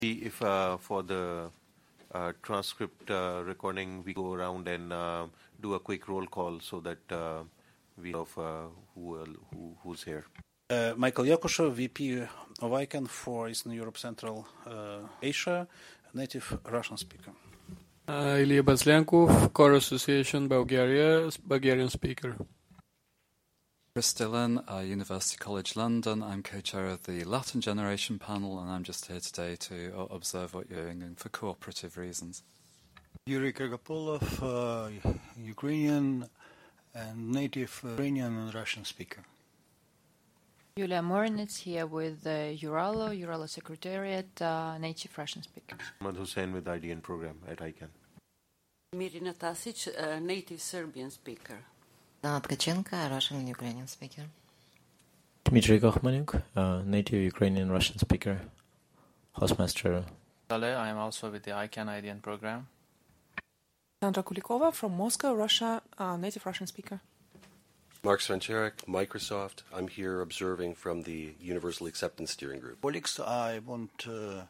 If for the transcript recording, we go around and do a quick roll call so that we know who's here. Michael Yakushev, VP of ICANN for Eastern Europe, Central Asia, native Russian speaker. Ilya Bazlenkov, Core Association, Bulgarian speaker. Chris Dillon, University College London. I'm co-chair of the Latin Generation panel, and I'm just here today to observe what you're doing for cooperative reasons. Yuri Kragopolov, Ukrainian and native Ukrainian and Russian speaker. Yulia Morinets here with Uralo Secretariat, native Russian speaker. Ahmad Hussain with IDN program at ICANN. Mirina Tasic, native Serbian speaker. Dana Tkachenko, Russian and Ukrainian speaker. Dmitry Gokhmanyuk, native Ukrainian Russian speaker, hostmaster. I am also with the ICANN IDN program. Sandra Kulikova from Moscow, Russia, native Russian speaker. Mark Svencherek, Microsoft. I'm here observing from the Universal Acceptance Steering Group. Colleagues, I want to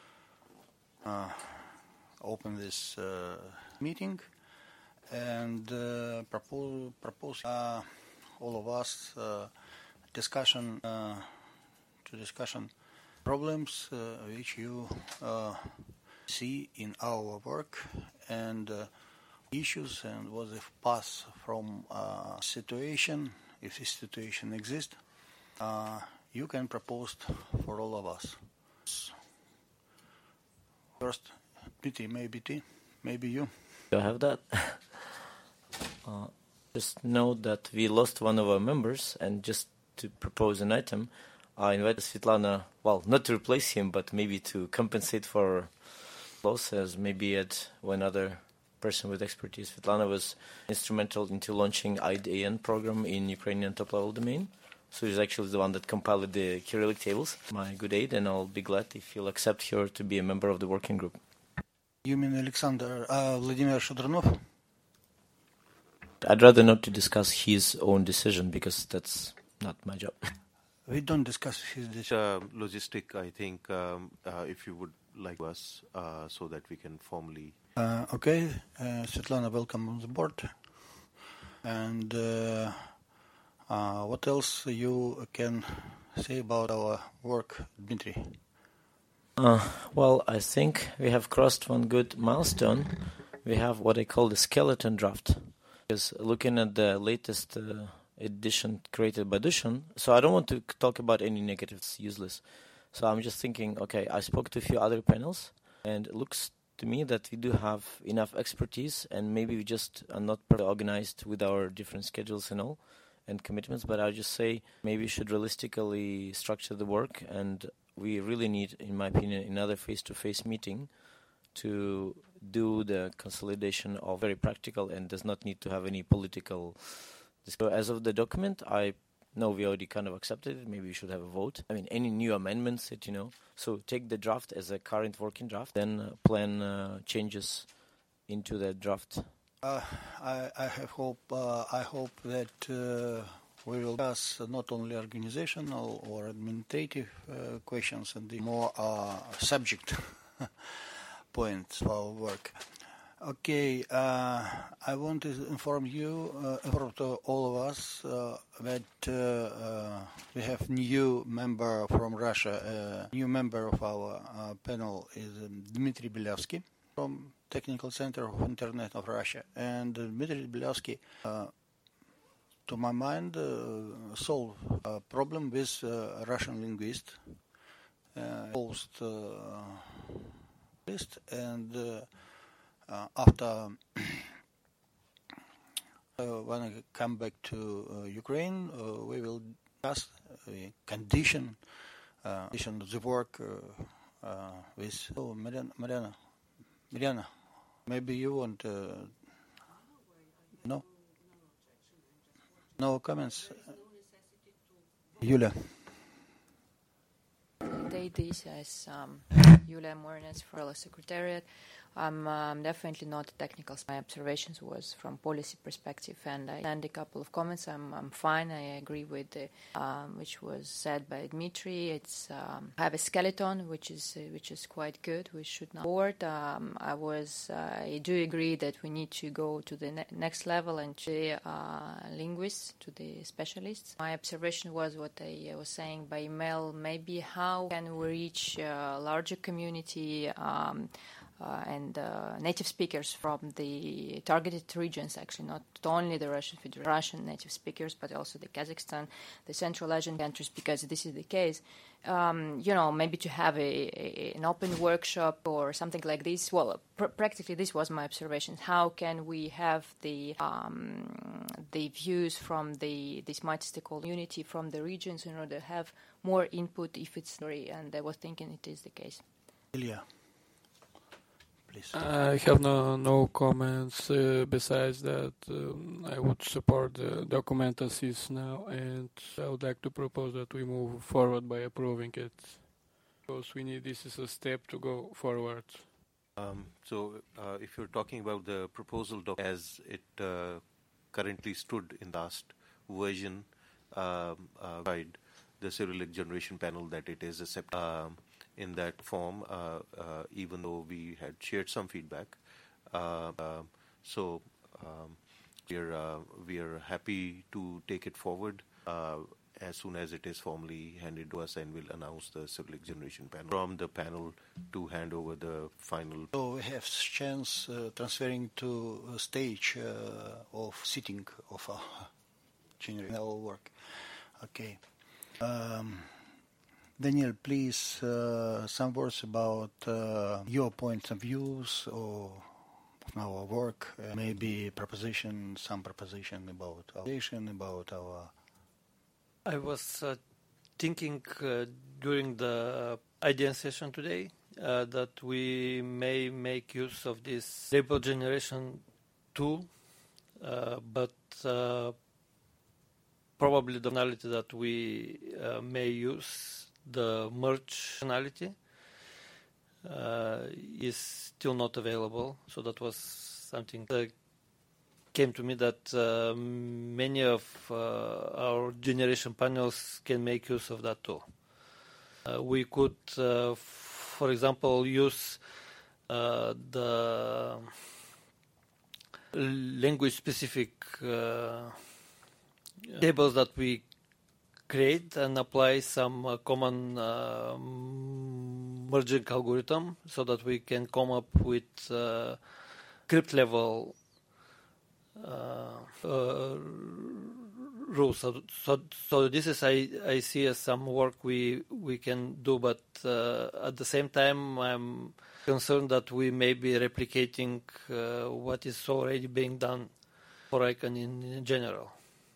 open this meeting and propose all of us discussion problems which you see in our work and issues, and what the path from situation, if this situation exists, you can propose for all of us. First, Dmitry, maybe you. Do I have that? Just note that we lost one of our members, and just to propose an item, I invited Svetlana, well, not to replace him, but maybe to compensate for losses, maybe add one other person with expertise. Svetlana was instrumental into launching IDN program in Ukrainian top-level domain. So she's actually the one that compiled the Cyrillic tables. My good aid, and I'll be glad if you'll accept her to be a member of the working group. You mean Vladimir Shadranov? I'd rather not to discuss his own decision because that's not my job. We don't discuss his decision. Logistic, I think, if you would like us, so that we can formally... Okay, Svetlana, welcome on the board. And what else you can say about our work, Dmitry? Well, I think we have crossed one good milestone. We have what I call the skeleton draft. Because looking at the latest edition created by Dushan, so I don't want to talk about any negatives, useless. So I'm just thinking, okay, I spoke to a few other panels, and it looks to me that we do have enough expertise, and maybe we just are not properly organized with our different schedules and all, and commitments, but I'll just say maybe we should realistically structure the work, and we really need, in my opinion, another face-to-face meeting to do the consolidation of very practical and does not need to have any political... So as of the document, I know we already kind of accepted it. Maybe we should have a vote. I mean, any new amendments that, so take the draft as a current working draft, then plan changes into that draft. I hope that we will discuss not only organizational or administrative questions and the more subject points for our work. Okay, I want to inform to all of us that we have new member from Russia. New member of our panel is Dmitry Belevsky from Technical Center of Internet of Russia. And Dmitry Belevsky, to my mind, solved a problem with Russian linguist, and after when I come back to Ukraine, we will discuss the condition of the work with Mariana, maybe you want no comments. Yulia. facilitate this as Yulia Morinets for the Secretariat. I'm definitely not a technical. My observations was from policy perspective, and I sent a couple of comments. I'm fine. I agree with which was said by Dmitry. It's I have a skeleton, which is quite good. We should not forward. I do agree that we need to go to the next level and to the linguists, to the specialists. My observation was what I was saying by email. Maybe how can we reach a larger community and native speakers from the targeted regions, actually, not only the Russian native speakers, but also the Kazakhstan, the Central Asian countries, because this is the case. Maybe to have an open workshop or something like this. Well, practically this was my observation. How can we have the views from this multi-stakeholder community from the regions in order to have more input if it's free? And I was thinking it is the case. Ilya. Please. I have no comments besides that. I would support the document as is now, and I would like to propose that we move forward by approving it, because we need this as a step to go forward. If you're talking about the proposal as it currently stood in the last version, guide the Cyrillic Generation Panel, that it is accepted in that form, even though we had shared some feedback. We are happy to take it forward as soon as it is formally handed to us, and we'll announce the Cyrillic Generation Panel from the panel to hand over the final. So we have chance transferring to a stage of sitting of general work. Okay. Daniel, please, some words about your points of views or our work, maybe some proposition about our nation, about our... I was thinking during the IDN session today that we may make use of this label generation tool, but probably the functionality that we may use, the merge functionality, is still not available. So that was something that came to me, that many of our generation panels can make use of that tool. We could, for example, use the language-specific tables that we create and apply some common merging algorithm so that we can come up with script level rules. So this is I see as some work we can do, but at the same time I'm concerned that we may be replicating what is already being done for ICANN in general.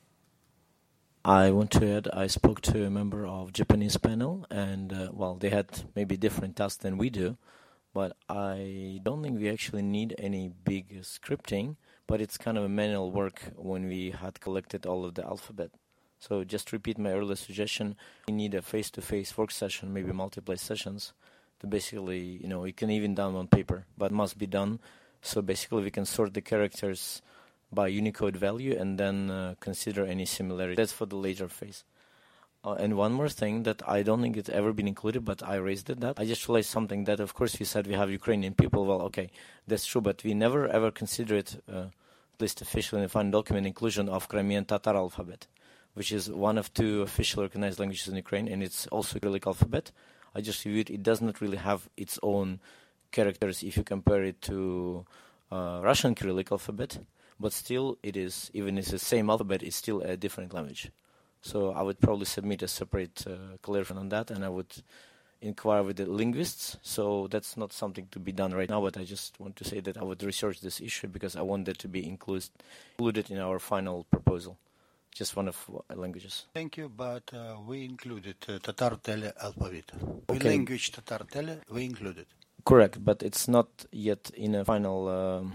I want to add, I spoke to a member of Japanese panel, and they had maybe different tasks than we do, but I don't think we actually need any big scripting, but it's kind of a manual work when we had collected all of the alphabet. So just to repeat my earlier suggestion, we need a face-to-face work session, maybe multiple sessions, to basically, it can even done on paper, but must be done. So basically we can sort the characters by Unicode value and then consider any similarity. That's for the later phase. And one more thing that I don't think it's ever been included, but I raised it, that I just realized something that, of course, we said we have Ukrainian people. Well, okay, that's true, but we never ever considered, at least officially in the final document, inclusion of Crimean Tatar alphabet, which is one of two official recognized languages in Ukraine, and it's also Cyrillic alphabet. I just reviewed it does not really have its own characters if you compare it to Russian Cyrillic alphabet. But still, it is, even if it's the same alphabet, it's still a different language. So I would probably submit a separate clarification on that, and I would inquire with the linguists. So that's not something to be done right now, but I just want to say that I would research this issue because I want that to be included in our final proposal, just one of languages. Thank you, but we included Tatar Tele alphabet. Okay. Language Tatar Tele, we included. Correct, but it's not yet in a final...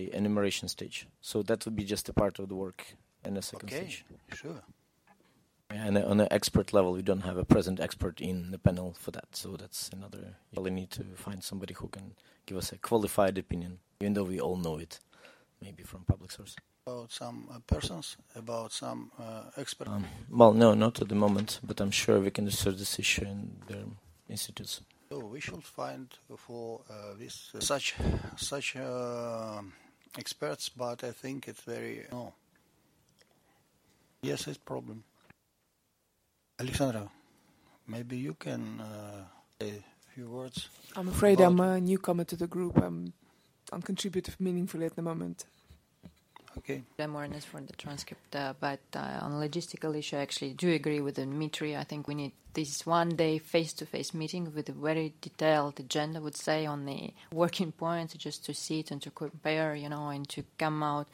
enumeration stage. So that would be just a part of the work in a second stage. Sure. And on an expert level, we don't have a present expert in the panel for that. So that's another. You really need to find somebody who can give us a qualified opinion, even though we all know it, maybe from public source. About some persons, about some experts? Well, no, not at the moment, but I'm sure we can research this issue in their institutes. So we should find for this such experts, but I think it's very Yes, it's a problem. Alexandra, maybe you can say a few words. I'm afraid I'm a newcomer to the group. I don't contribute meaningfully at the moment. Okay. Awareness for the transcript, but on logistical issue, I actually do agree with Dmitry. I think we need this one-day face-to-face meeting with a very detailed agenda, I would say, on the working points, just to see it and to compare, and to came out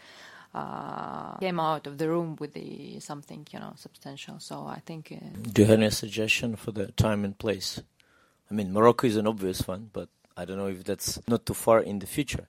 of the room with something, substantial. So I think. Do you have any suggestion for the time and place? I mean, Morocco is an obvious one, but I don't know if that's not too far in the future.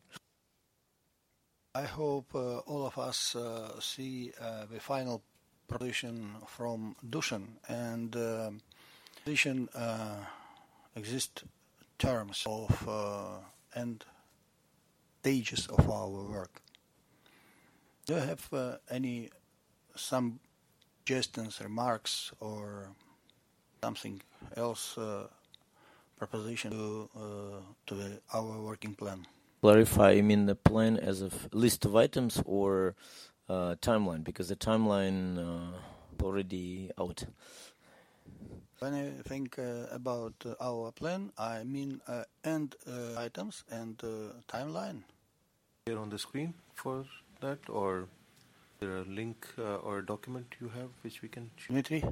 I hope all of us see the final proposition from Dushan, and position exist terms of and stages of our work. Do you have some suggestions, remarks, or something else proposition to our working plan? Clarify, you mean the plan as a list of items or timeline? Because the timeline already out. When I think about our plan, I mean end items and timeline. Here on the screen for that, or is there a link or a document you have which we can choose? Dmitry,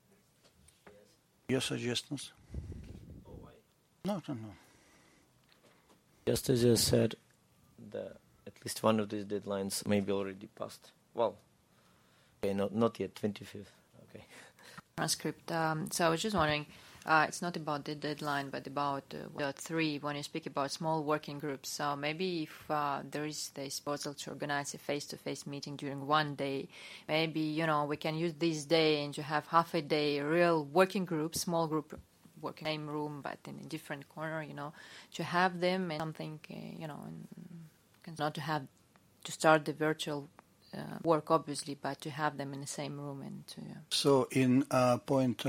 your suggestions? No. Just as you said, at least one of these deadlines may be already passed. Well, okay, not yet, 25th. Okay. Transcript. So I was just wondering, it's not about the deadline, but about 3, when you speak about small working groups. So maybe if there is this proposal to organize a face-to-face meeting during one day, maybe, we can use this day and to have half a day real working group, small group, working in the same room but in a different corner, to have them and something, not to have to start the virtual work, obviously, but to have them in the same room and to. So in point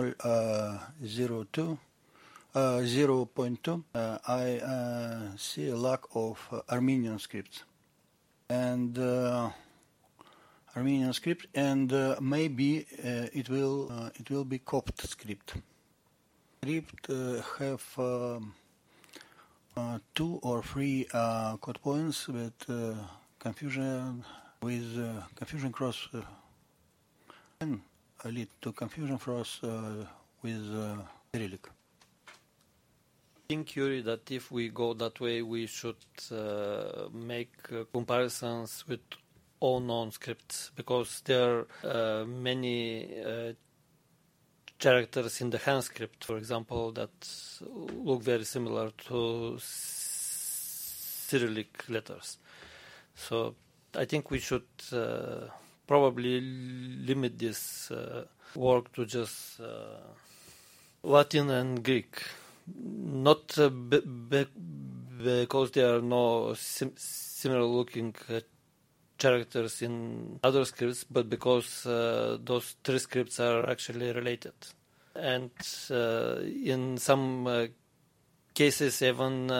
0.2, I see a lack of Armenian scripts, and maybe it will be Copt script. Script have 2 or 3 code points with confusion cross and lead to confusion cross with Cyrillic. I think, Yuri, that if we go that way, we should make comparisons with all known scripts, because there are many characters in the hand script, for example, that look very similar to Cyrillic letters. So I think we should probably limit this work to just Latin and Greek, not because there are no similar-looking characters in other scripts, but because those 3 scripts are actually related. And in some cases, even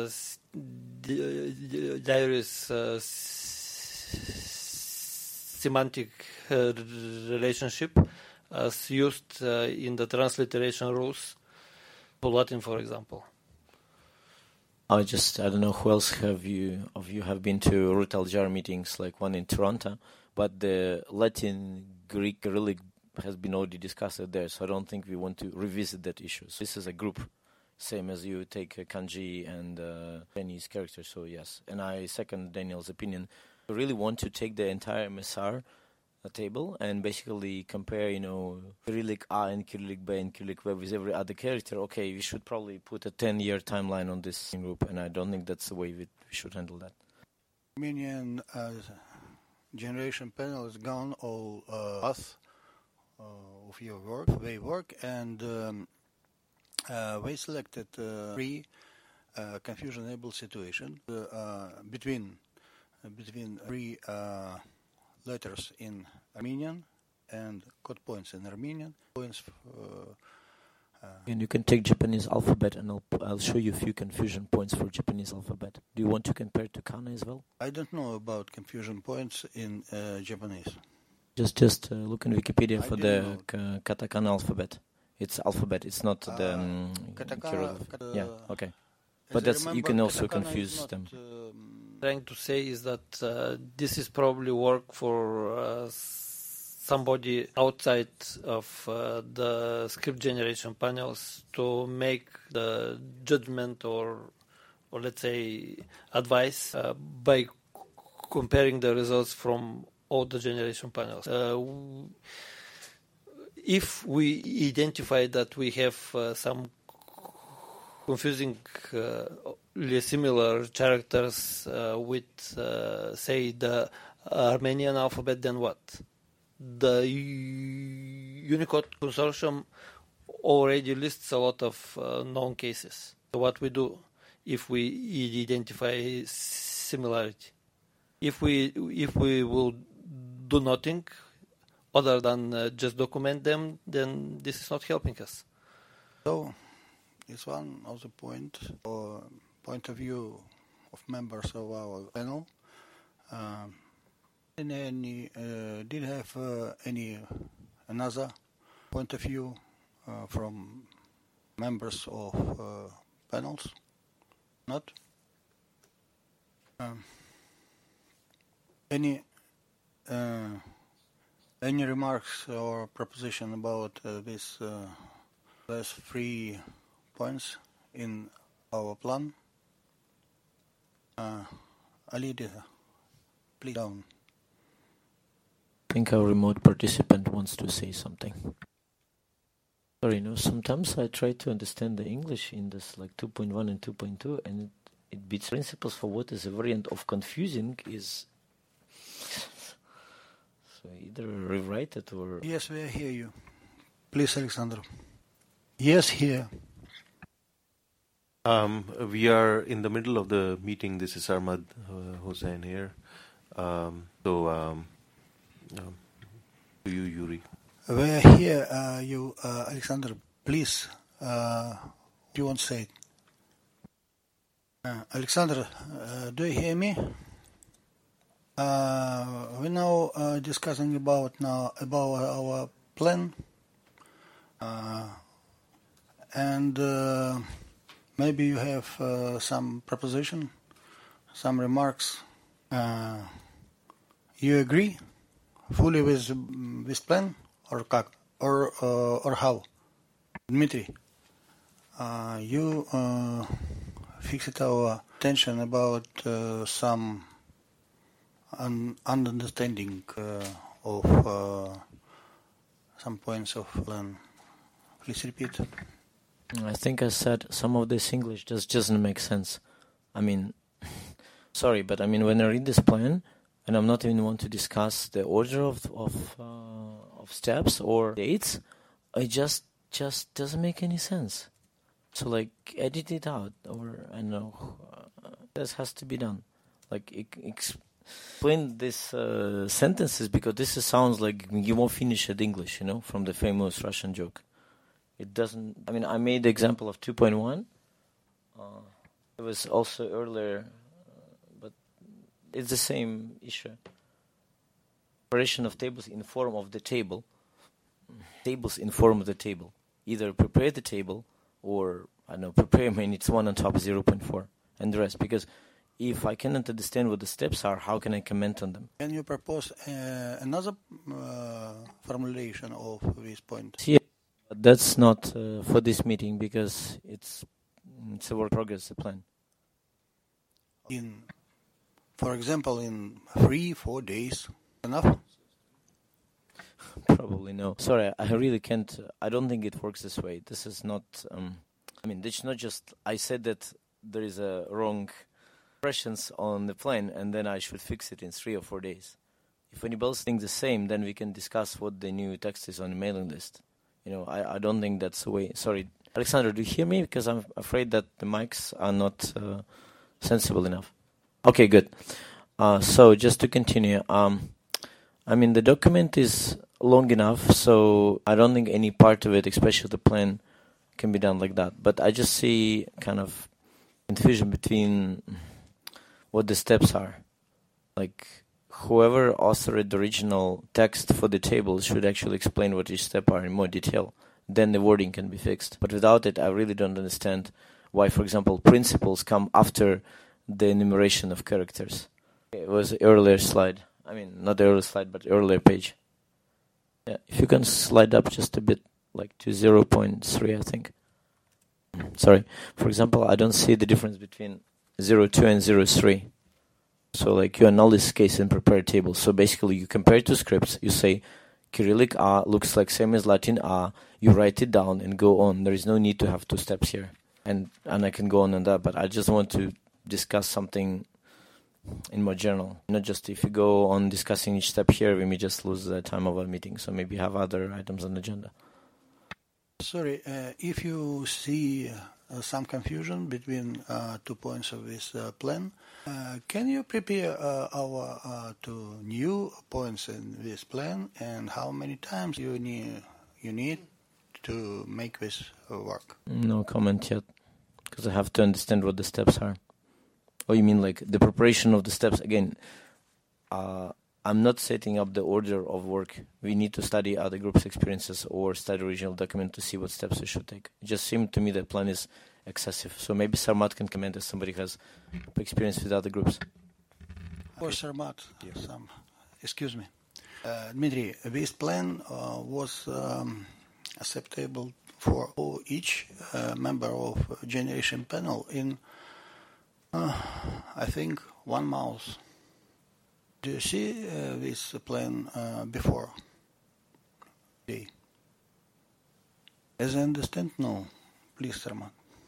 there is semantic relationship as used in the transliteration rules to Latin, for example. I don't know who else of you have been to Root Aljar meetings, like one in Toronto, but the Latin Greek Cyrillic has been already discussed there, so I don't think we want to revisit that issue. So this is a group, same as you take kanji and Chinese characters, so yes. And I second Daniel's opinion. We really want to take the entire MSR table and basically compare, Cyrillic A and Cyrillic B and Cyrillic W with every other character. Okay, we should probably put a 10-year timeline on this group, and I don't think that's the way we should handle that. Armenian generation panel is gone all path of your work, and we selected three confusion-able situation between three letters in Armenian and code points in Armenian. Points. And you can take Japanese alphabet, and I'll show you a few confusion points for Japanese alphabet. Do you want to compare to Kana as well? I don't know about confusion points in Japanese. Just look in Wikipedia for the katakana alphabet. It's alphabet. It's not the katakana. Yeah. Okay. But that's you can also confuse them. Trying to say is that this is probably work for somebody outside of the script generation panels to make the judgment or let's say advice by comparing the results from all the generation panels. If we identify that we have some confusing similar characters with say the Armenian alphabet, then what? The Unicode Consortium already lists a lot of known cases. So what we do if we identify similarity? If we will do nothing other than just document them, then this is not helping us. So it's one of the point of view of members of our panel. Did have any another point of view from members of panels? Not? Any remarks or proposition about these last 3 points in our plan? Alida, please down. I think our remote participant wants to say something. Sorry, sometimes I try to understand the English in this like 2.1 and 2.2, and it beats principles for what is a variant of confusing is. So either rewrite it or. Yes, we hear you. Please, Alexander. Yes, here. We are in the middle of the meeting. This is Ahmad Hossain here. To you, Yuri. We are here. You, Alexander, please. You want to say it? Alexander, do you hear me? We're now discussing about our plan, and maybe you have some proposition, some remarks. You agree fully with this plan, or how? Dmitry, you fixed our attention about some understanding of some points of plan. Please repeat. I think I said some of this English just doesn't make sense. I mean, sorry, but I mean when I read this plan, and I'm not even want to discuss the order of steps or dates, it just doesn't make any sense. So like edit it out, or I know this has to be done. Like explain these sentences, because this sounds like you won't finish at English, from the famous Russian joke. It doesn't. I mean, I made the example of 2.1. It was also earlier, but it's the same issue. Preparation of tables in form of the table. Tables in form of the table. Either prepare the table, or prepare it's 1 on top 0.4, and the rest. Because if I cannot understand what the steps are, how can I comment on them? Can you propose another formulation of this point? Yeah, that's not for this meeting, because it's a work in progress, the plan. For example, in 3-4 days, enough? Probably no. Sorry, I really can't. I don't think it works this way. This is not. It's not just. I said that there is a wrong impressions on the plan, and then I should fix it in 3 or 4 days. If anybody else thinks the same, then we can discuss what the new text is on the mailing list. I don't think that's the way. Sorry, Alexander, do you hear me? Because I'm afraid that the mics are not sensible enough. Okay, good. So just to continue, the document is long enough, so I don't think any part of it, especially the plan, can be done like that. But I just see kind of confusion between what the steps are. Like, whoever authored the original text for the table should actually explain what each step are in more detail. Then the wording can be fixed. But without it, I really don't understand why, for example, principles come after the enumeration of characters. It was an earlier slide. Not the earlier slide, but earlier page. Yeah, if you can slide up just a bit, like to 0.3, I think. Sorry. For example, I don't see the difference between 0.2 and 0.3. So like you analyze case and prepare table. So basically you compare two scripts. You say Cyrillic A looks like same as Latin A. You write it down and go on. There is no need to have two steps here. And I can go on and that, but I just want to discuss something in more general. Not just if you go on discussing each step here, we may just lose the time of our meeting. So maybe have other items on the agenda. Sorry, if you see some confusion between 2 points of this plan, can you prepare our two new points in this plan, and how many times you need to make this work? No comment yet, because I have to understand what the steps are. Oh, you mean like the preparation of the steps? Again, I'm not setting up the order of work. We need to study other groups' experiences or study original document to see what steps we should take. It just seemed to me that plan is excessive. So maybe Sarmat can comment if somebody has experience with other groups. Or Sarmat, excuse me. Dmitry, this plan was acceptable for each member of generation panel in, I think, one mouse. Do you see this plan before? Okay. As I understand, no. Please, Sarmat.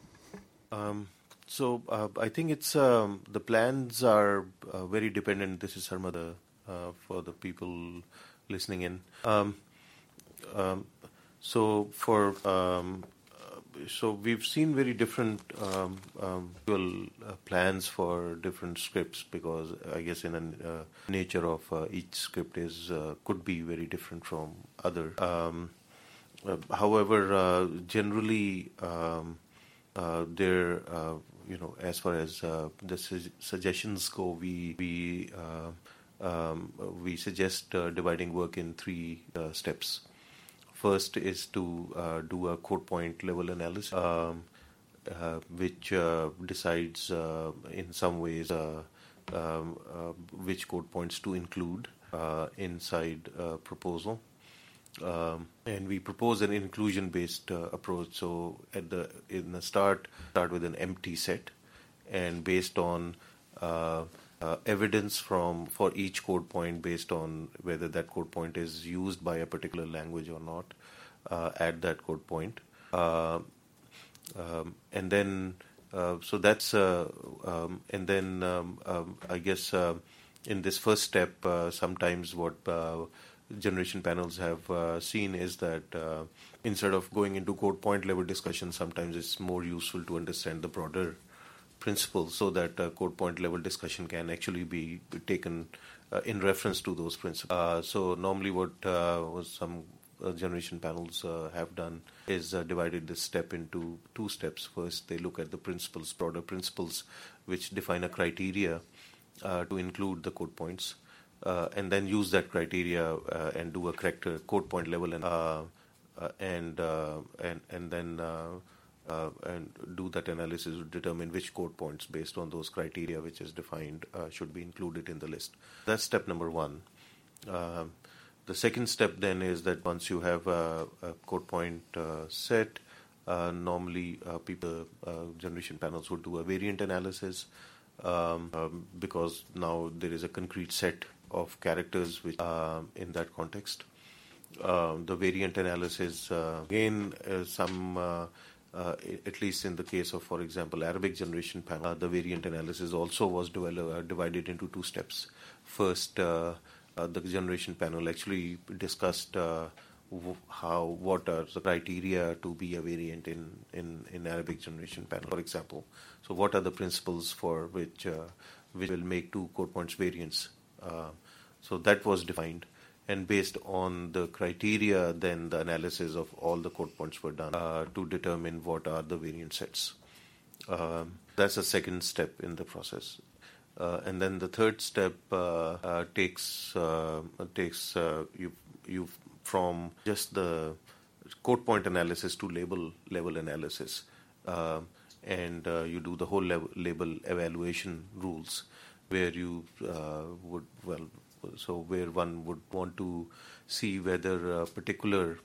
So I think it's the plans are very dependent. This is Sarmada for the people listening in. So we've seen very different plans for different scripts, because I guess in a nature of each script is could be very different from other. However, generally there as far as the suggestions go, we suggest dividing work in 3 steps. First is to do a code point level analysis, which decides in some ways which code points to include inside a proposal. And we propose an inclusion-based approach. So in the start with an empty set, and based on evidence for each code point, based on whether that code point is used by a particular language or not, add that code point, and then so that's and then I guess in this first step, sometimes what generation panels have seen is that instead of going into code point level discussion, sometimes it's more useful to understand the broader principles, so that code point level discussion can actually be taken in reference to those principles. So normally what some generation panels have done is divided this step into 2 steps. First, they look at the principles, broader principles, which define a criteria to include the code points, and then use that criteria and do a correct code point level and then do that analysis to determine which code points based on those criteria which is defined should be included in the list. That's step number 1. The second step then is that once you have a code point set, normally generation panels would do a variant analysis, because now there is a concrete set of characters which in that context. The variant analysis, again, at least in the case of, for example, Arabic generation panel, the variant analysis also was divided into 2 steps. First, the generation panel actually discussed what are the criteria to be a variant in Arabic generation panel, for example. So what are the principles for which will make two code points variants? So that was defined, and based on the criteria, then the analysis of all the code points were done to determine what are the variant sets. That's the second step in the process. And then the third step takes you from just the code point analysis to label level analysis, and you do the whole label evaluation rules, where you where one would want to see whether particular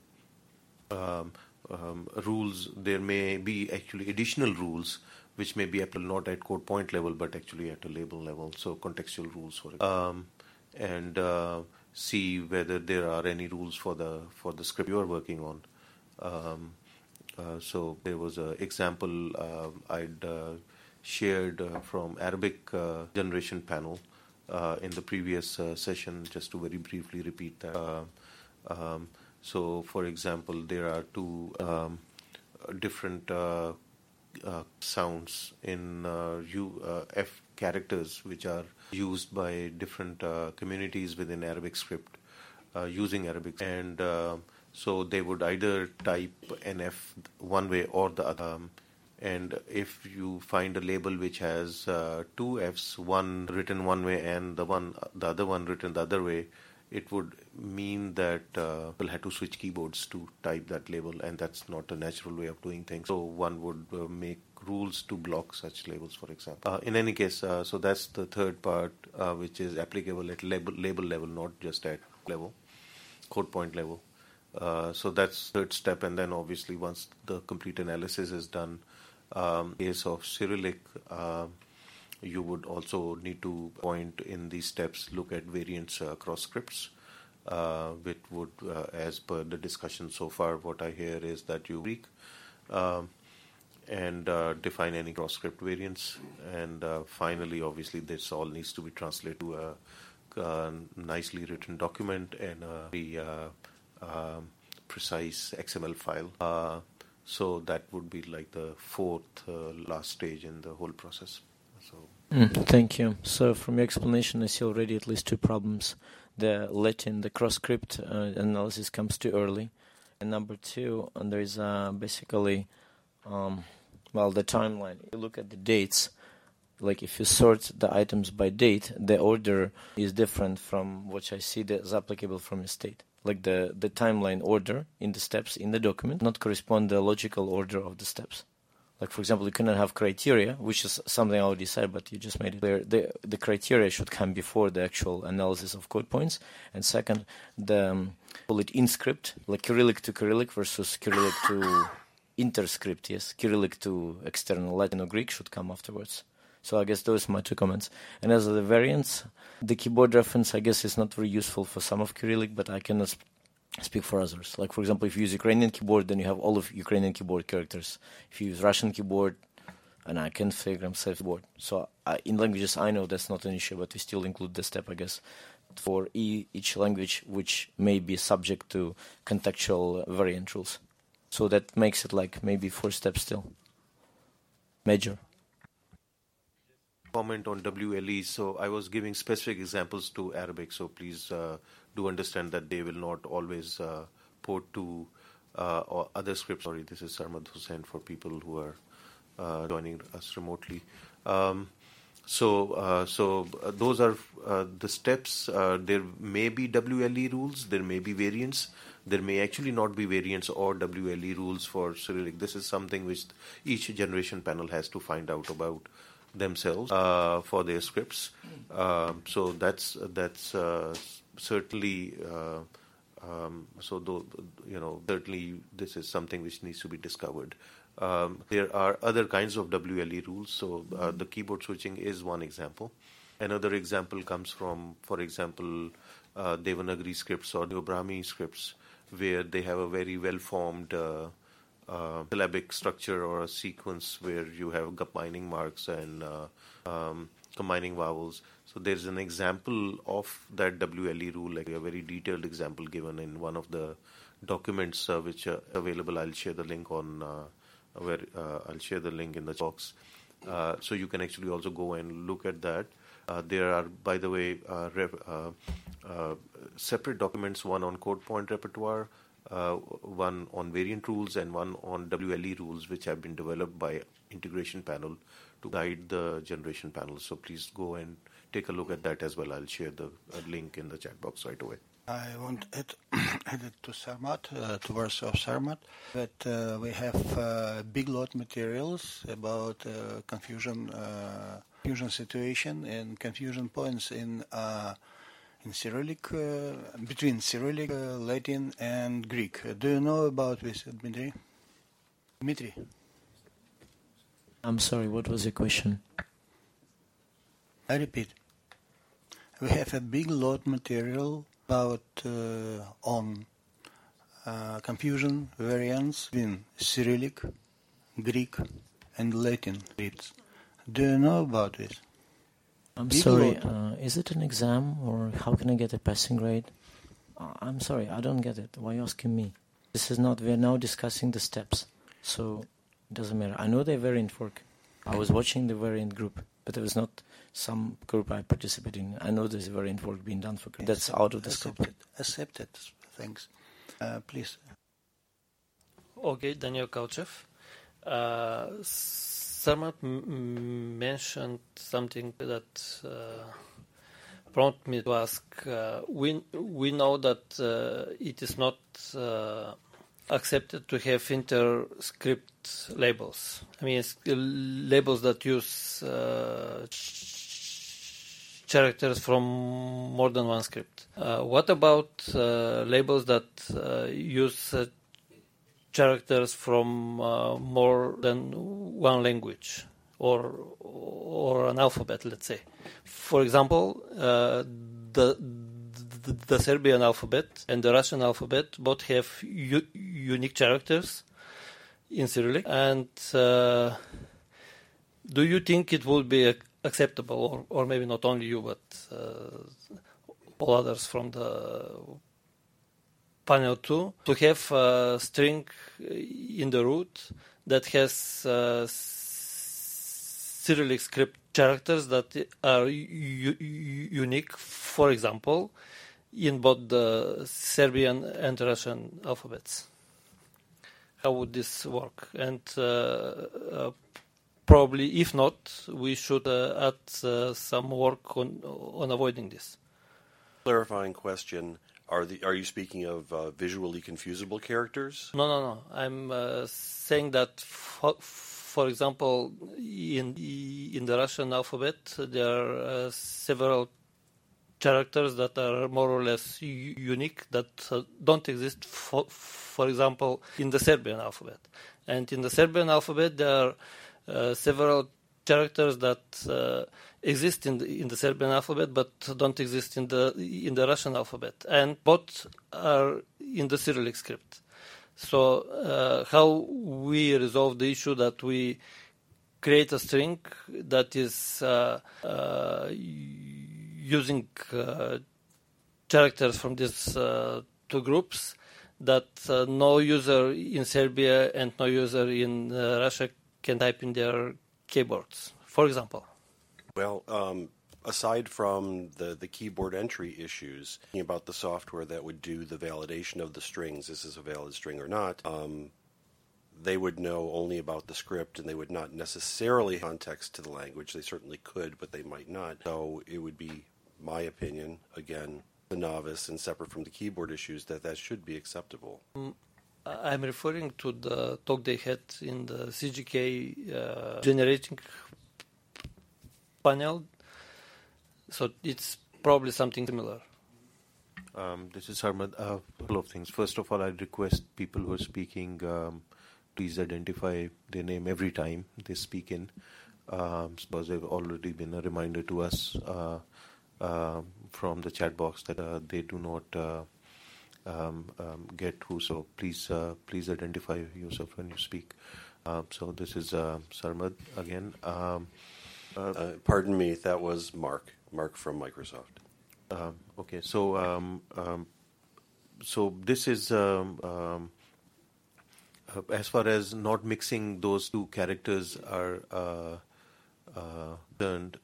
rules, there may be actually additional rules which may be applied not at code point level but actually at a label level, so contextual rules for it. And see whether there are any rules for the script you are working on. So there was an example I'd shared from Arabic generation panel in the previous session, just to very briefly repeat that. So for example, there are two different sounds in F characters which are used by different communities within Arabic script using Arabic, and so they would either type an F one way or the other. And if you find a label which has two Fs, one written one way and the other one written the other way, it would mean that people had to switch keyboards to type that label, and that's not a natural way of doing things. So one would make rules to block such labels, for example. In any case, so that's the third part, which is applicable at label level, not just at level, code point level. So that's third step, and then obviously once the complete analysis is done, case of Cyrillic, you would also need to point in these steps, look at variants across scripts, which would, as per the discussion so far, what I hear is that you Greek, and define any cross-script variants. And finally, obviously, this all needs to be translated to a nicely written document and a very precise XML file. So that would be like the fourth last stage in the whole process. Thank you. So from your explanation, I see already at least two problems. The Latin, the cross-script analysis comes too early. And number two, there is basically, the timeline. You look at the dates. Like if you sort the items by date, the order is different from what I see that is applicable from a state. Like the timeline order in the steps in the document not correspond to the logical order of the steps. Like, for example, you cannot have criteria, which is something I already said, but you just made it clear. The criteria should come before the actual analysis of code points. And second, call it in-script, like Cyrillic to Cyrillic versus Cyrillic to interscript, yes. Cyrillic to external Latin or Greek should come afterwards. So I guess those are my two comments. And as the variants, the keyboard reference, I guess, is not very useful for some of Cyrillic, but I cannot speak for others. Like, for example, if you use Ukrainian keyboard, then you have all of Ukrainian keyboard characters. If you use Russian keyboard, and I can figure myself keyboard. So in languages, I know that's not an issue, but we still include the step, I guess, for each language, which may be subject to contextual variant rules. So that makes it like maybe 4 steps still. Major. Comment on WLE. So I was giving specific examples to Arabic, so please do understand that they will not always port to or other scripts. Sorry, this is Sarmad Hussain for people who are joining us remotely. So those are the steps. There may be WLE rules, there may be variants, there may actually not be variants or WLE rules for Cyrillic. This is something which each generation panel has to find out about themselves for their scripts. So that's certainly certainly this is something which needs to be discovered. There are other kinds of WLE rules. So the keyboard switching is one example. Another example comes from, for example, Devanagari scripts or Neo-Brahmi scripts, where they have a very well-formed syllabic structure or a sequence where you have binding marks and combining vowels. So there's an example of that WLE rule, like a very detailed example given in one of the documents which are available. I'll share the link on I'll share the link in the box. So you can actually also go and look at that. There are, by the way, separate documents, one on code point repertoire, one on variant rules, and one on WLE rules, which have been developed by Integration Panel to guide the generation panel. So please go and take a look at that as well. I'll share the link in the chat box right away. I want to add it to Sarmat, to verse of Sarmat, that we have big lot materials about confusion situation and confusion points in Cyrillic, between Cyrillic, Latin, and Greek. Do you know about this, Dmitry? Dmitry? I'm sorry, what was your question? I repeat. We have a big lot material about on confusion variants between Cyrillic, Greek, and Latin scripts. Do you know about this? I'm big sorry, lot. Is it an exam or how can I get a passing grade? I'm sorry, I don't get it. Why are you asking me? This is not, we're now discussing the steps, so it doesn't matter. I know they're variant fork. I was watching the variant group, but it was not some group I participated in. I know there's a variant work being done for that's out of the scope. Accepted. Thanks. Please. Okay, Daniel Kauchev. Sarmat mentioned something that prompted me to ask. We know that it is not accepted to have inter-script labels. I mean, labels that use characters from more than one script. What about labels that use characters from more than one language or an alphabet, let's say? For example, the Serbian alphabet and the Russian alphabet both have unique characters in Cyrillic. And do you think it would be acceptable, or maybe not only you, but all others from the panel too, to have a string in the root that has Cyrillic script characters that are unique, for example, in both the Serbian and Russian alphabets? How would this work? And probably, if not, we should add some work on avoiding this. Clarifying question: Are you speaking of visually confusable characters? No. I'm saying that, for example, in the Russian alphabet, there are several characters that are more or less unique that don't exist, for example, in the Serbian alphabet. And in the Serbian alphabet, there are several characters that exist in the Serbian alphabet but don't exist in the Russian alphabet, and both are in the Cyrillic script. So how we resolve the issue that we create a string that is using characters from these two groups that no user in Serbia and no user in Russia can type in their keyboards, for example? Well, aside from the keyboard entry issues, about the software that would do the validation of the strings, is this a valid string or not, they would know only about the script, and they would not necessarily context to the language. They certainly could, but they might not. So it would be my opinion, again, the novice and separate from the keyboard issues, that should be acceptable. I'm referring to the talk they had in the CGK generating panel. So it's probably something similar. This is Sarmat. A couple of things. First of all, I request people who are speaking, please identify their name every time they speak in. Because they've already been a reminder to us from the chat box that they do not get who. So please identify yourself when you speak. So this is Sarmat again. Pardon me, that was Mark from Microsoft. Okay, so so this is as far as not mixing those two characters are concerned.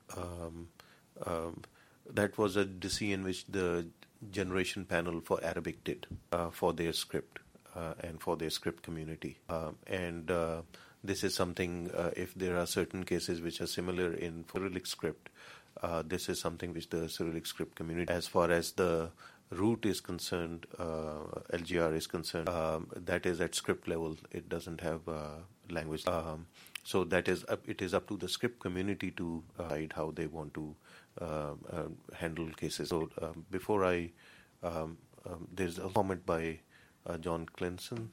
That was a decision which the generation panel for Arabic did for their script and for their script community. And this is something, if there are certain cases which are similar in Cyrillic script, this is something which the Cyrillic script community, as far as the root is concerned, LGR is concerned, that is at script level. It doesn't have language. So that is it is up to the script community to decide how they want to handle cases. So before I, there's a comment by John Clinton.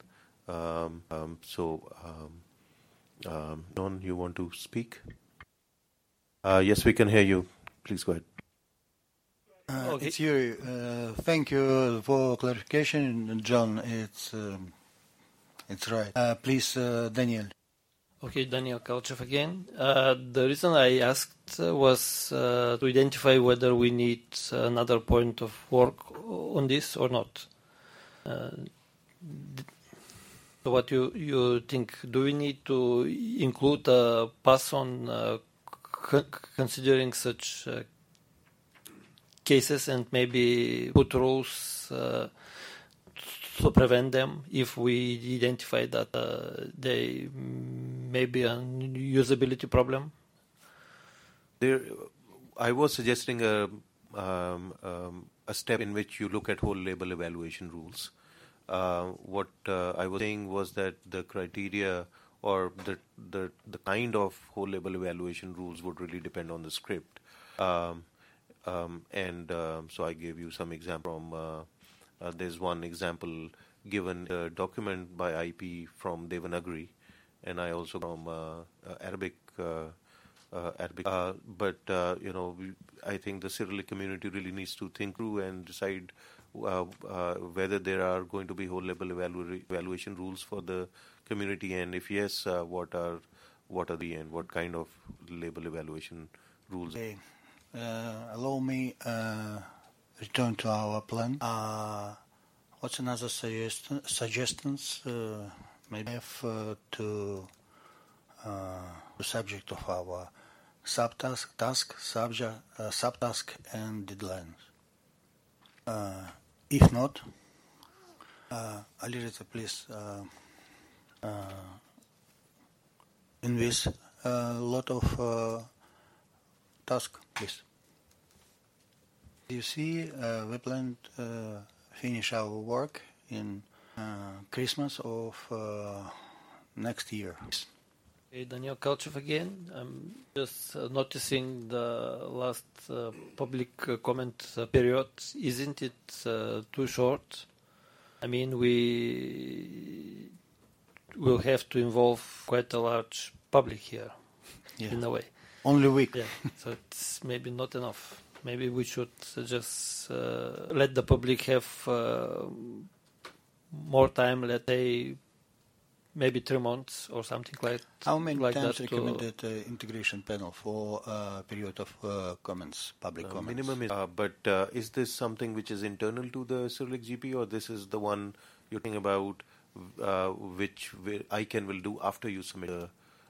John, you want to speak? Yes, we can hear you. Please go ahead. Okay. It's Yuri. Thank you for clarification, John. It's right. Please, Daniel. Okay, Daniel Kalchev again. The reason I asked was to identify whether we need another point of work on this or not. So what you think? Do we need to include a pass on considering such cases and maybe put rules to prevent them if we identify that they may be a usability problem? I was suggesting a step in which you look at whole label evaluation rules. What I was saying was that the criteria or the kind of whole label evaluation rules would really depend on the script. So I gave you some example from there's one example given a document by IP from Devanagari, and I also from Arabic. But I think the Cyrillic community really needs to think through and decide whether there are going to be whole label evaluation rules for the community, and if yes, what are the and what kind of label evaluation rules? Okay. Allow me return to our plan. What's another suggestions? Maybe have to the subject of our subtask, subtask, and deadlines. If not, Alireza, please invest a lot of task, please. You see, we plan to finish our work in Christmas of next year. Okay, Daniel Kalchev again. I'm just noticing the last public comment period. Isn't it too short? I mean, we will have to involve quite a large public here, in a way. Only a week. Yeah, so it's maybe not enough. Maybe we should just let the public have more time, let's say maybe 3 months or something like that. How many times recommended integration panel for a period of comments, public comments? Minimum is, but is this something which is internal to the Cyrillic GP, or this is the one you're thinking about which ICANN will do after you submit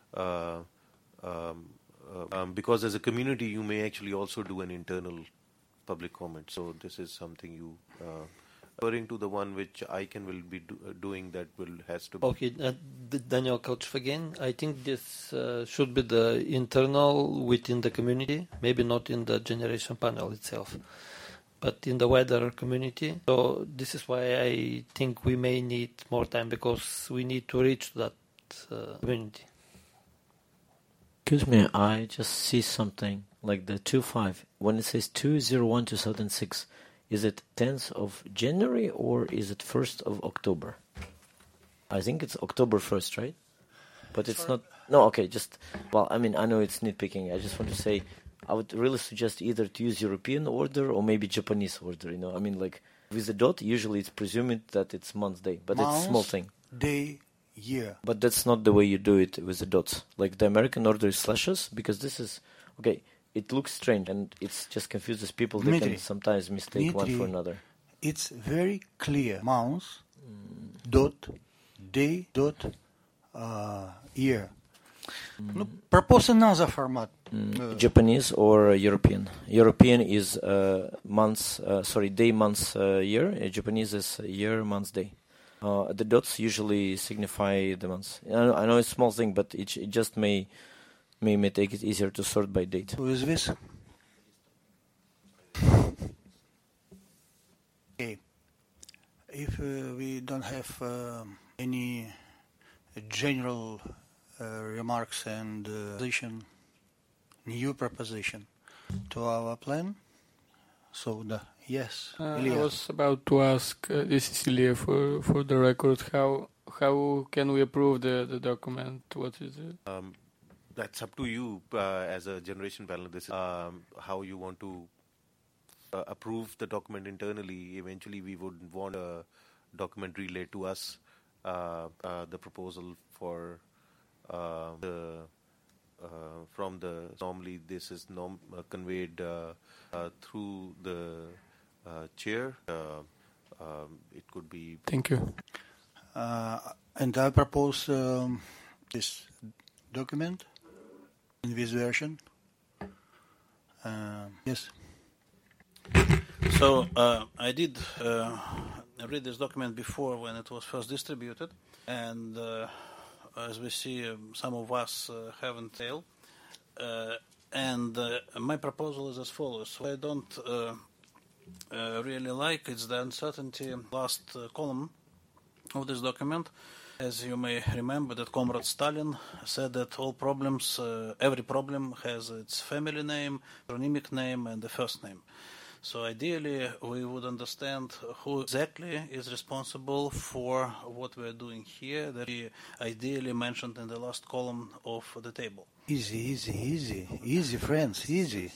because as a community you may actually also do an internal public comment. So this is something you referring to the one which ICANN will be doing that has to be. Okay, Daniel Kalchev again. I think this should be the internal within the community, maybe not in the generation panel itself, but in the wider community. So this is why I think we may need more time, because we need to reach that community. Excuse me, I just see something like the 2.5. When it says 2/01/2006, is it 10th of January or is it 1st of October? I think it's October 1st, right? But it's not. No, okay, just, well, I mean, I know it's nitpicking. I just want to say, I would really suggest either to use European order or maybe Japanese order, you know. I mean, like, with the dot, usually it's presumed that it's month, day, but it's a small thing. Day, year. But that's not the way you do it with the dots. Like, the American order is slashes, because this is Okay, it looks strange and it just confuses people. They Dmitry, can sometimes mistake one for another. It's very clear. Month, dot, day, dot, year. Propose another format. Japanese or European? European is months, day, months, year. Japanese is year, months, day. The dots usually signify the months. I know it's a small thing, but it just may make it easier to sort by date. Who is this? Okay. If we don't have any general remarks and new proposition to our plan, so yes, I was about to ask, this is Ilya for the record, how can we approve the document? What is it? That's up to you as a generation panel. This is how you want to approve the document internally. Eventually, we would want a document relayed to us, the proposal for from the. Normally, this is conveyed through the chair. It could be. Thank you. And I propose this document in this version. Yes. So I did read this document before when it was first distributed, and as we see, some of us haven't failed. And my proposal is as follows. What I don't really like is the uncertainty last column of this document. As you may remember, that Comrade Stalin said that all problems, every problem has its family name, patronymic name, and the first name. So ideally, we would understand who exactly is responsible for what we're doing here, that we ideally mentioned in the last column of the table. Easy, friends, easy.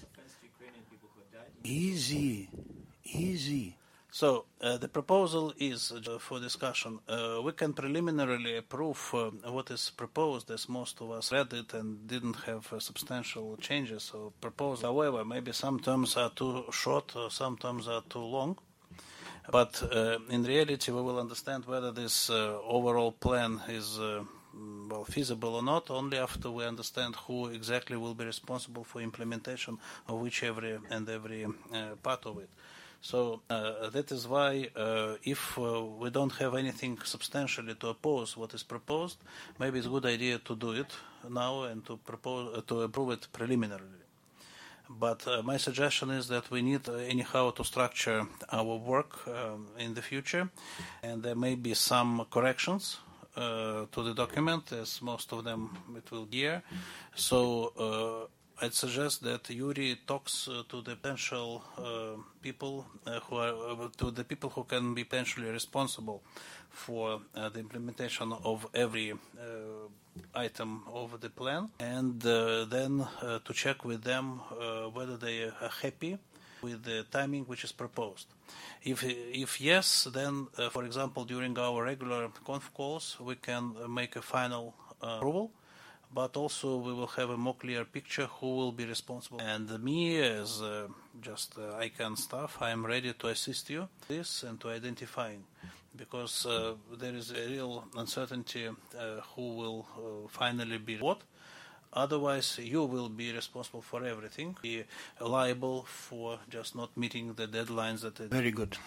Easy. So the proposal is for discussion. We can preliminarily approve what is proposed, as most of us read it and didn't have substantial changes or proposed. However, maybe some terms are too short or some terms are too long. But in reality, we will understand whether this overall plan is feasible or not only after we understand who exactly will be responsible for implementation of every part of it. So that is why if we don't have anything substantially to oppose what is proposed, maybe it's a good idea to do it now and to approve it preliminarily. But my suggestion is that we need anyhow to structure our work in the future, and there may be some corrections to the document, as most of them it will be here. So I'd suggest that Yuri talks to the potential people who can be potentially responsible for the implementation of every item of the plan, and then to check with them whether they are happy with the timing which is proposed. If yes, then, for example, during our regular conf calls, we can make a final approval. But also we will have a more clear picture who will be responsible. And me, as just ICANN staff, I am ready to assist you in this and to identifying, because there is a real uncertainty who will finally be what. Otherwise, you will be responsible for everything, be liable for just not meeting the deadlines that. Very good.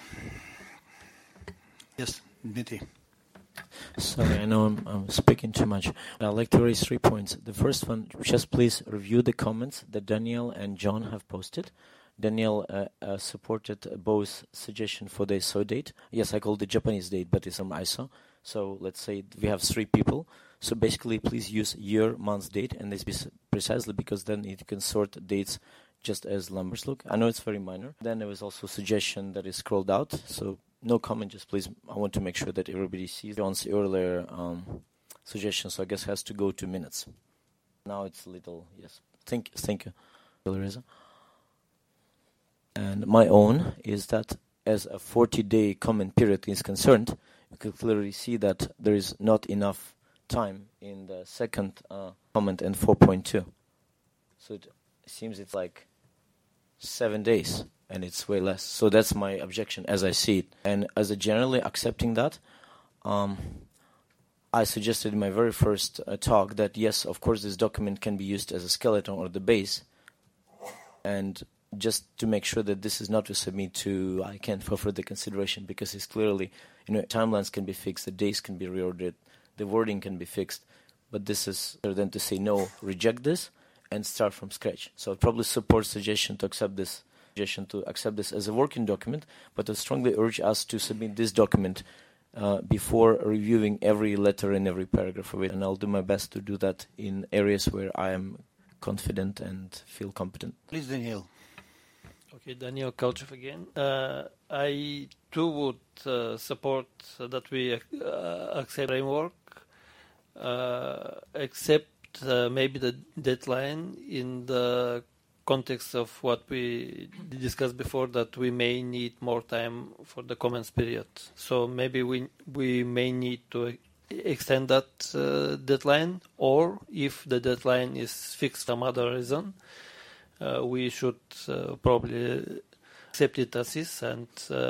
Yes, Dmitry. Sorry, I know I'm speaking too much. I'd like to raise 3 points. The first one, just please review the comments that Daniel and John have posted. Daniel supported both suggestions for the ISO date. Yes, I call the Japanese date, but it's on ISO. So let's say we have 3 people. So basically, please use year, month, date, and this is precisely because then it can sort dates just as numbers look. I know it's very minor. Then there was also a suggestion that is scrolled out. So no comment, just please. I want to make sure that everybody sees John's earlier suggestion. So I guess it has to go to minutes. Now it's a little, yes. Thank you, Larissa. And my own is that as a 40-day comment period is concerned, you can clearly see that there is not enough time in the second comment and 4.2. So it seems it's like 7 days, and it's way less. So that's my objection as I see it. And as a generally accepting that, I suggested in my very first talk that yes, of course, this document can be used as a skeleton or the base, and just to make sure that this is not to submit to ICANN for further consideration, because it's clearly, timelines can be fixed, the days can be reordered, the wording can be fixed, but this is rather than to say no, reject this and start from scratch. So I'd probably support suggestion to accept this as a working document, but I strongly urge us to submit this document before reviewing every letter and every paragraph of it, and I'll do my best to do that in areas where I am confident and feel competent. Please, Daniel. Okay, Daniel Kalchev again. I too would support that we accept framework, except maybe the deadline in the context of what we discussed before, that we may need more time for the comments period. So maybe we may need to extend that deadline, or if the deadline is fixed for some other reason, we should probably accept it as is and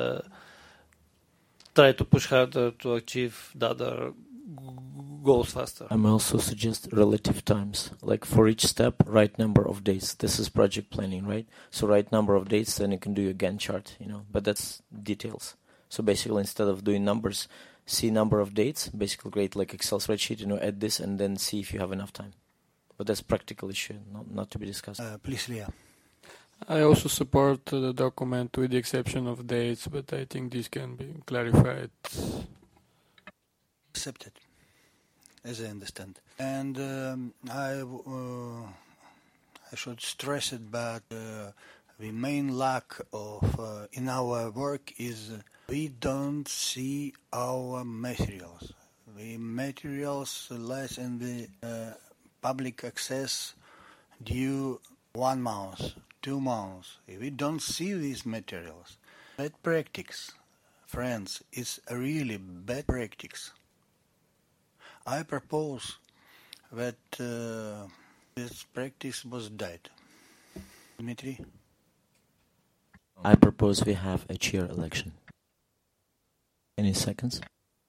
try to push harder to achieve the other goals faster. I may also suggest relative times, like for each step, right number of days. This is project planning, right? So right number of days, then you can do your Gantt chart, but that's details. So basically, instead of doing numbers, see number of dates, basically create like Excel spreadsheet, add this and then see if you have enough time. But that's practical issue, not to be discussed. Please, Leah. I also support the document with the exception of dates, but I think this can be clarified. Accepted, as I understand. And I should stress it, but the main lack of in our work is we don't see our materials. The materials less in the public access due 1 month, 2 months. If we don't see these materials, bad practice, friends, it's a really bad practice. I propose that this practice was dead. Dmitry? I propose we have a chair election. Any seconds?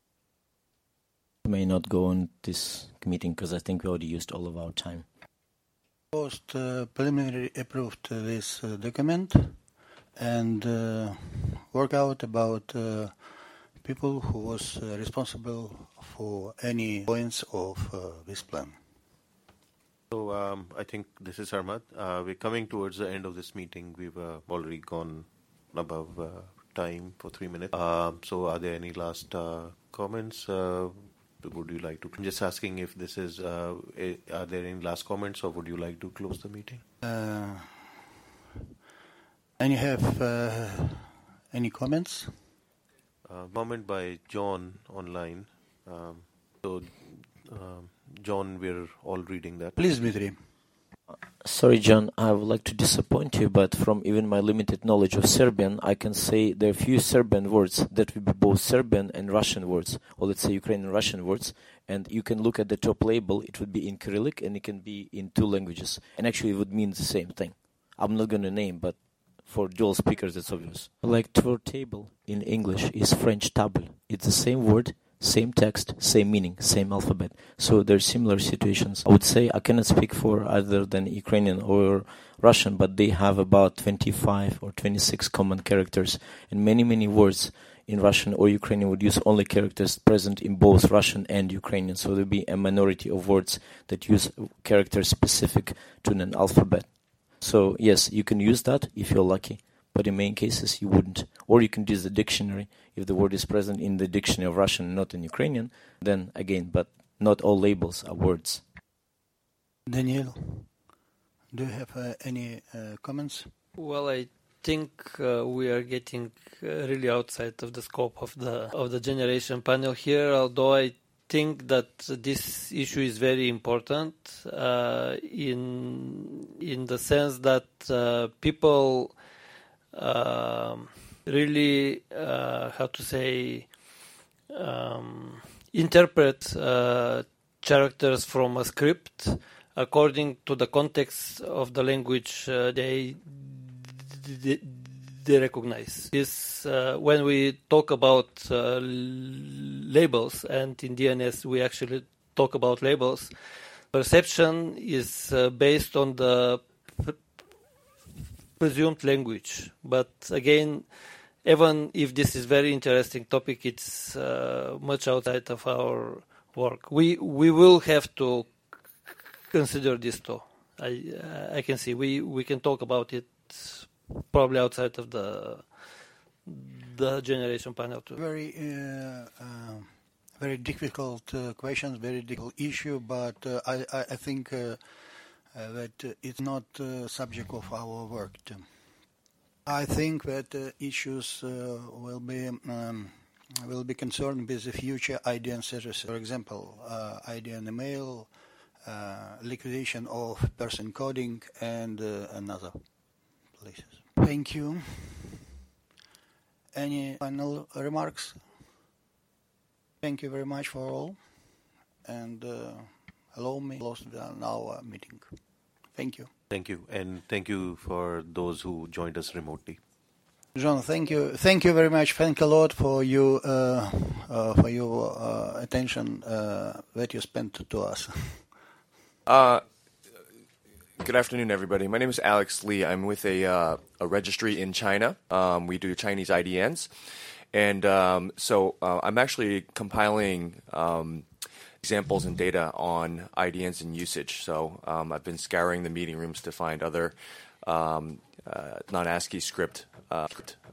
We may not go on this meeting because I think we already used all of our time. Post preliminary approved this document and work out about people who was responsible for any points of this plan. So I think this is Harmat. We're coming towards the end of this meeting. We've already gone above time for 3 minutes. So are there any last comments? Would you like to? I'm just asking if this is. Are there any last comments, or would you like to close the meeting? And you have any comments? Comment by John online. John, we're all reading that. Please, Dmitry. Sorry, John, I would like to disappoint you, but from even my limited knowledge of Serbian, I can say there are few Serbian words that would be both Serbian and Russian words, or let's say Ukrainian Russian words, and you can look at the top label, it would be in Cyrillic, and it can be in 2 languages, and actually it would mean the same thing. I'm not going to name, but for dual speakers, it's obvious. Like word table in English is French table. It's the same word, same text, same meaning, same alphabet. So there are similar situations. I would say I cannot speak for other than Ukrainian or Russian, but they have about 25 or 26 common characters. And many words in Russian or Ukrainian would use only characters present in both Russian and Ukrainian. So there will be a minority of words that use characters specific to an alphabet. So yes, you can use that if you're lucky. But in many cases, you wouldn't. Or you can use the dictionary. If the word is present in the dictionary of Russian, not in Ukrainian, then again, but not all labels are words. Daniel, do you have any comments? Well, I think we are getting really outside of the scope of the generation panel here, although I think that this issue is very important in the sense that people really, interpret characters from a script according to the context of the language they recognize. This when we talk about labels, and in DNS we actually talk about labels, perception is based on the presumed language. But again, even if this is very interesting topic, it's much outside of our work. We will have to consider this too. I can see we can talk about it probably outside of the generation panel too. Very difficult questions, very difficult issue, but I think that it's not subject of our work too. I think that issues will be concerned with the future IDN services. For example, IDN email, liquidation of person coding, and another places. Thank you. Any final remarks? Thank you very much for all, and allow me to close our meeting. Thank you. Thank you, and thank you for those who joined us remotely. John, thank you very much. Thank a lot for your attention that you spent to us. Good afternoon, everybody. My name is Alex Lee. I'm with a registry in China. We do Chinese IDNs, and so I'm actually compiling examples and data on IDNs and usage. So I've been scouring the meeting rooms to find other non-ASCII script